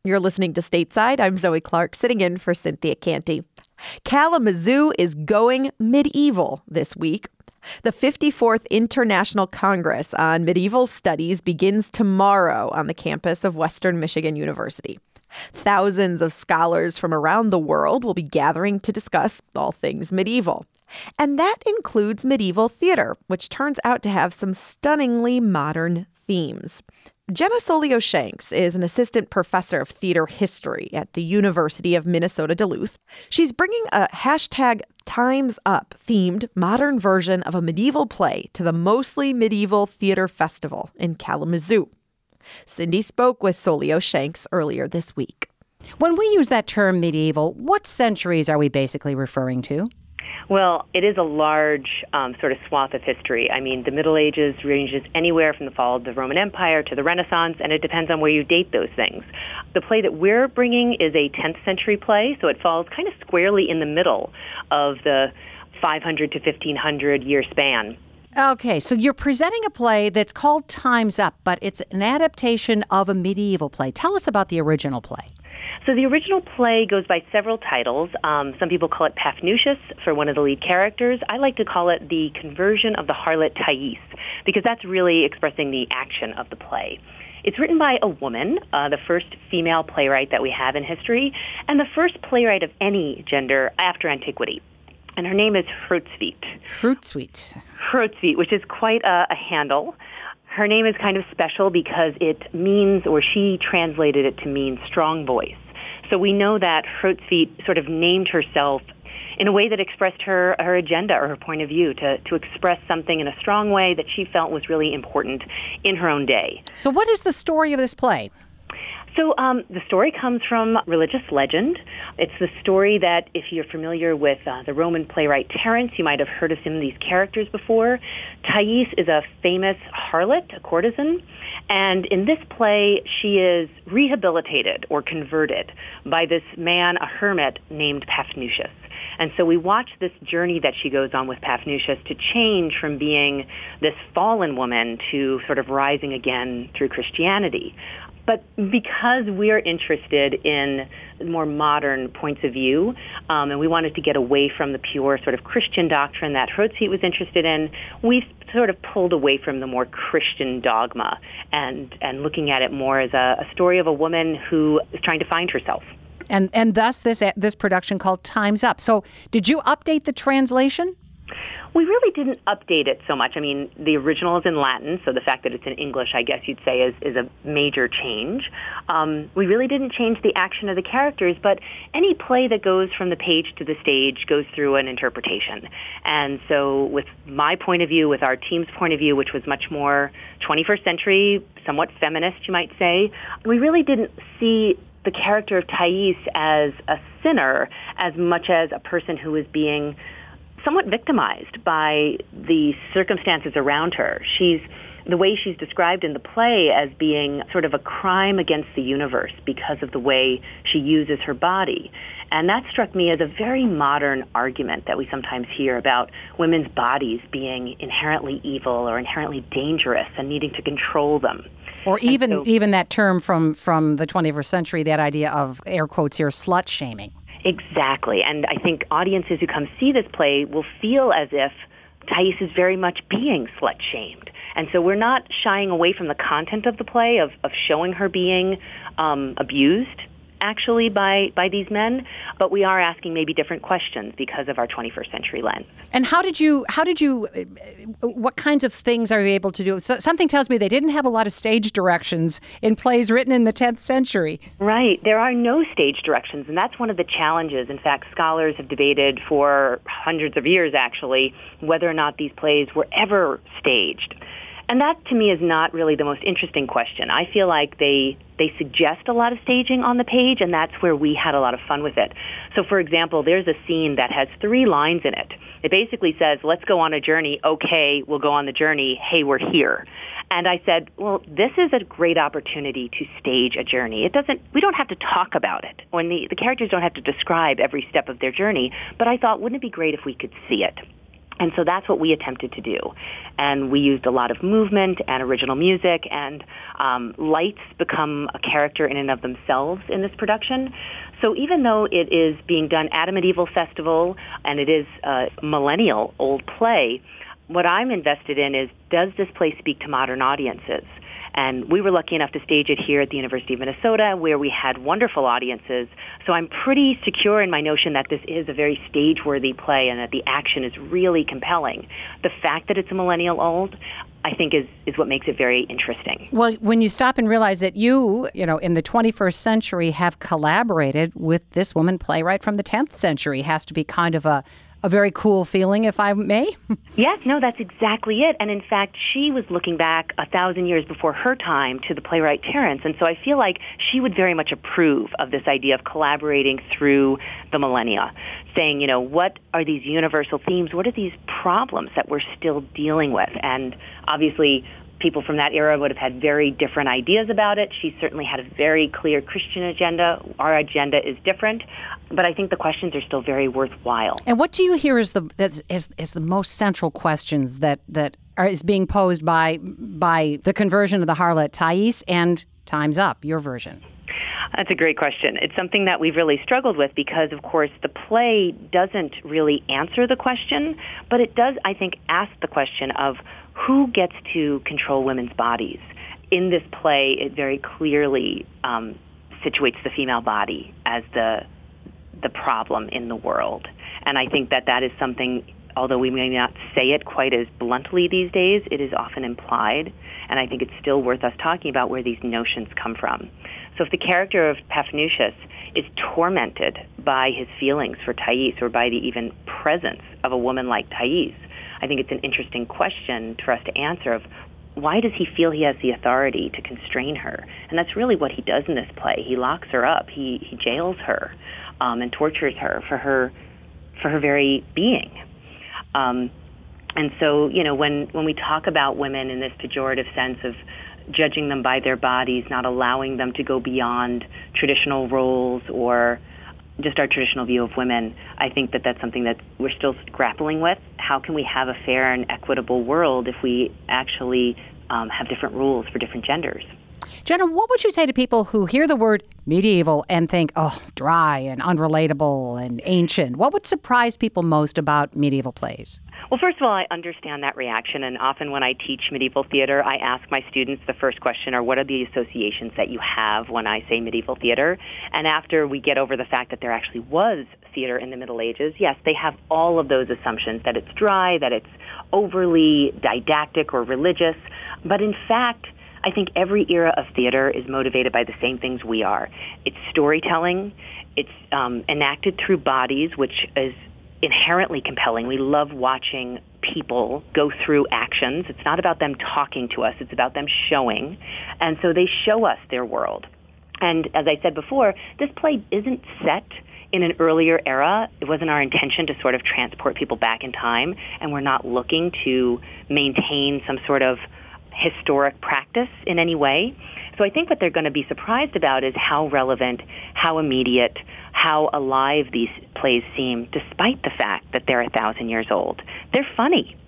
You're listening to Stateside. I'm Zoe Clark, sitting in for Cynthia Canty. Kalamazoo is going medieval this week. The 54th International Congress on Medieval Studies begins tomorrow on the campus of Western Michigan University. Thousands of scholars from around the world will be gathering to discuss all things medieval. And that includes medieval theater, which turns out to have some stunningly modern themes. Jenna Solio-Shanks is an assistant professor of theater history at the University of Minnesota Duluth. She's bringing a #TimesUp themed modern version of a medieval play to the Mostly Medieval Theater Festival in Kalamazoo. Cindy spoke with Solio-Shanks earlier this week. When we use that term medieval, what centuries are we basically referring to? Well, it is a large sort of swath of history. I mean, the Middle Ages ranges anywhere from the fall of the Roman Empire to the Renaissance, and it depends on where you date those things. The play that we're bringing is a 10th century play, so it falls kind of squarely in the middle of the 500 to 1500 year span. Okay, so you're presenting a play that's called Time's Up, but it's an adaptation of a medieval play. Tell us about the original play. So the original play goes by several titles. Some people call it Paphnutius for one of the lead characters. I like to call it the conversion of the harlot Thais, because that's really expressing the action of the play. It's written by a woman, the first female playwright that we have in history, and the first playwright of any gender after antiquity. And her name is Hruntsvit. Hruntsvit, which is quite a handle. Her name is kind of special because it means, or she translated it to mean strong voice. So we know that Hruntsvit sort of named herself in a way that expressed her agenda or her point of view, to express something in a strong way that she felt was really important in her own day. So what is the story of this play? So the story comes from religious legend. It's the story that, if you're familiar with the Roman playwright Terence, you might have heard of some of these characters before. Thais is a famous harlot, a courtesan, and in this play, she is rehabilitated or converted by this man, a hermit named Paphnutius. And so we watch this journey that she goes on with Paphnutius to change from being this fallen woman to sort of rising again through Christianity. But because we're interested in more modern points of view, and we wanted to get away from the pure sort of Christian doctrine that Hruntsvit was interested in, we've sort of pulled away from the more Christian dogma and looking at it more as a story of a woman who is trying to find herself. And thus this production called Time's Up. So did you update the translation? We really didn't update it so much. I mean, the original is in Latin, so the fact that it's in English, I guess you'd say, is a major change. We really didn't change the action of the characters, but any play that goes from the page to the stage goes through an interpretation. And so with my point of view, with our team's point of view, which was much more 21st century, somewhat feminist, you might say, we really didn't see the character of Thais as a sinner as much as a person who was being somewhat victimized by the circumstances around her. The way she's described in the play as being sort of a crime against the universe because of the way she uses her body. And that struck me as a very modern argument that we sometimes hear about women's bodies being inherently evil or inherently dangerous and needing to control them. Or even that term from the 21st century, that idea of, air quotes here, slut shaming. Exactly. And I think audiences who come see this play will feel as if Thais is very much being slut-shamed. And so we're not shying away from the content of the play, of showing her being abused, actually, by these men, but we are asking maybe different questions because of our 21st century lens. And how did you, what kinds of things are you able to do? So, something tells me they didn't have a lot of stage directions in plays written in the 10th century. Right. There are no stage directions, and that's one of the challenges. In fact, scholars have debated for hundreds of years, actually, whether or not these plays were ever staged. And that, to me, is not really the most interesting question. I feel like they suggest a lot of staging on the page, and that's where we had a lot of fun with it. So, for example, there's a scene that has 3 lines in it. It basically says, let's go on a journey. Okay, we'll go on the journey. Hey, we're here. And I said, well, this is a great opportunity to stage a journey. We don't have to talk about it. When the characters don't have to describe every step of their journey. But I thought, wouldn't it be great if we could see it? And so that's what we attempted to do. And we used a lot of movement and original music, and lights become a character in and of themselves in this production. So even though it is being done at a medieval festival and it is a millennial-old play, what I'm invested in is, does this play speak to modern audiences? And we were lucky enough to stage it here at the University of Minnesota, where we had wonderful audiences. So I'm pretty secure in my notion that this is a very stage-worthy play and that the action is really compelling. The fact that it's a millennial old, I think, is what makes it very interesting. Well, when you stop and realize that you in the 21st century have collaborated with this woman playwright from the 10th century, has to be kind of a very cool feeling, if I may. Yes, no, that's exactly it. And in fact, she was looking back 1,000 years before her time to the playwright Terence. And so I feel like she would very much approve of this idea of collaborating through the millennia, saying, what are these universal themes? What are these problems that we're still dealing with? And obviously, people from that era would have had very different ideas about it. She certainly had a very clear Christian agenda. Our agenda is different, but I think the questions are still very worthwhile. And what do you hear is the most central questions that is being posed by the conversion of the harlot Thais and Time's Up, your version? That's a great question. It's something that we've really struggled with because, of course, the play doesn't really answer the question, but it does, I think, ask the question of who gets to control women's bodies. In this play, it very clearly situates the female body as the problem in the world. And I think that is something, although we may not say it quite as bluntly these days, it is often implied. And I think it's still worth us talking about where these notions come from. So if the character of Paphnutius is tormented by his feelings for Thais or by the even presence of a woman like Thais, I think it's an interesting question for us to answer of why does he feel he has the authority to constrain her? And that's really what he does in this play. He locks her up. He jails her and tortures her for her very being. And so, when we talk about women in this pejorative sense of judging them by their bodies, not allowing them to go beyond traditional roles or just our traditional view of women, I think that that's something that we're still grappling with. How can we have a fair and equitable world if we actually have different rules for different genders? Jenna, what would you say to people who hear the word medieval and think, oh, dry and unrelatable and ancient? What would surprise people most about medieval plays? Well, first of all, I understand that reaction, and often when I teach medieval theater, I ask my students the first question, or what are the associations that you have when I say medieval theater? And after we get over the fact that there actually was theater in the Middle Ages, yes, they have all of those assumptions, that it's dry, that it's overly didactic or religious. But in fact, I think every era of theater is motivated by the same things we are. It's storytelling. It's enacted through bodies, which is inherently compelling. We love watching people go through actions. It's not about them talking to us. It's about them showing. And so they show us their world. And as I said before, this play isn't set in an earlier era. It wasn't our intention to sort of transport people back in time, and we're not looking to maintain some sort of historic practice in any way. So I think what they're going to be surprised about is how relevant, how immediate, how alive these plays seem, despite the fact that they're 1,000 years old. They're funny.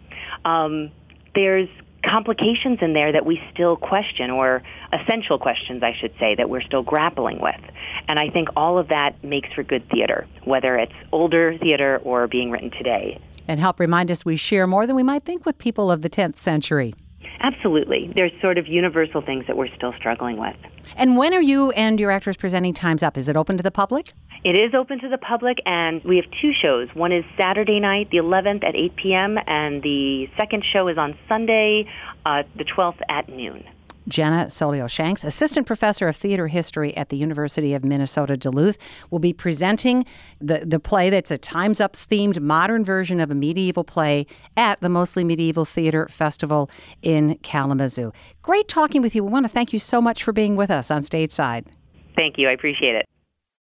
There's complications in there that we still question, or essential questions, I should say, that we're still grappling with. And I think all of that makes for good theater, whether it's older theater or being written today. And help remind us we share more than we might think with people of the 10th century. Absolutely. There's sort of universal things that we're still struggling with. And when are you and your actors presenting Time's Up? Is it open to the public? It is open to the public, and we have two shows. One is Saturday night, the 11th at 8 p.m., and the second show is on Sunday, the 12th at noon. Jenna Solio-Shanks, Assistant Professor of Theater History at the University of Minnesota Duluth, will be presenting the play that's a Time's Up-themed modern version of a medieval play at the Mostly Medieval Theater Festival in Kalamazoo. Great talking with you. We want to thank you so much for being with us on Stateside. Thank you. I appreciate it.